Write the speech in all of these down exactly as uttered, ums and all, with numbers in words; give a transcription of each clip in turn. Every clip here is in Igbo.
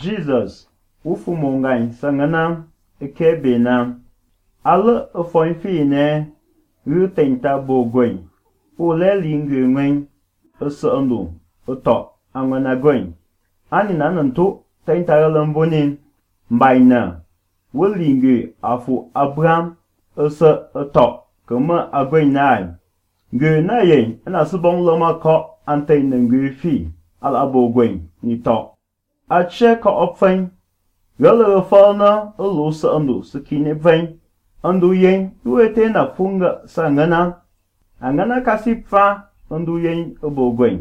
Jesus ufu mongai sangana ekebena ala afoi fine ru tenta bogoi ole lingu ngwen asandu oto angana goin ani nananto tenta lamboni mbaina wolingu afu Abraham asa oto kama agoinai ngue na ye na subong loma ko ante ngu fi al abogoi ni to a che ko opfen galo falna ulu sa andu skine ven andu yen duete na funga sangana angana kasipfa andu yen abogoi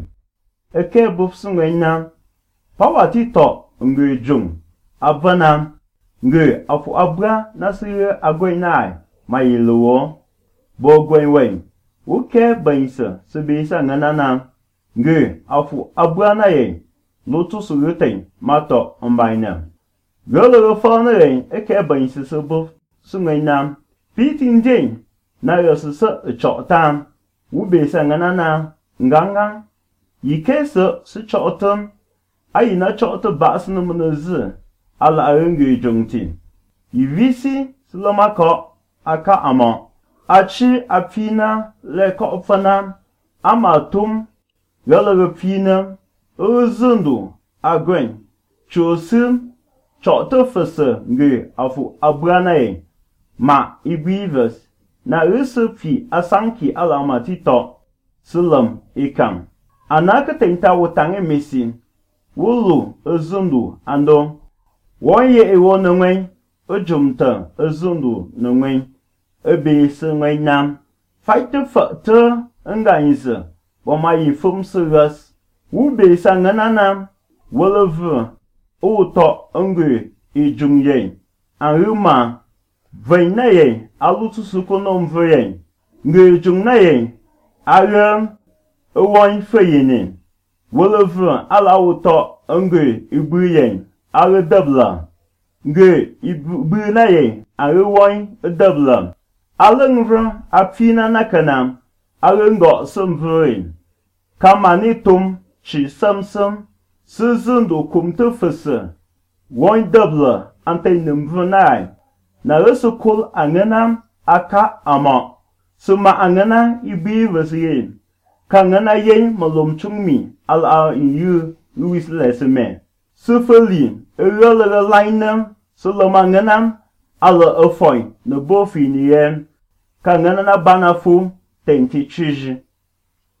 eke bufsungena pawati to ngue jung avana ngue afu abra nasire agoinai mayiluo bogoi wen uke bainsa sebisa nganana ngue afu abra na ye lotu suruten mato ombaina galo fana ye eke bainsa sebo sungena fitin den na yosisa chotam ubesa nganana nganga yikesa su chotam ayina chota basna munazi ala ayengu jongti yivisi sulamako aka ama achi apina le ko fana amatum galo pina uzundu agwen chosim chota fasa nge afu abranae ma ibivers na recipe asanki alamati to sulam ikam anaka tenta wotange mesin wulu uzundu ando wonye ewo nwen ojumta uzundu nwen ebe se nam fight factor nganyisa wama yifum serious ube sanganana wolovu uto ngwe ejumye anruma vainaye alutusuko nomvye nge jumnaye aram owon feyene wolovu ala uto ngwe ibuye ale dabla nge ibunaye arewon dabla alengvra apina nakana alengo somvre kamani tum chi samsam suzundo kumte fese won dabla ante numvnai na resokol angana aka ama suma angana ibi vesiye kangana yen malom chungmi al a yu Louis leseme sufeli erele lainam solomangana ala afoi na bofi niyen kangana na banafu tenti chiji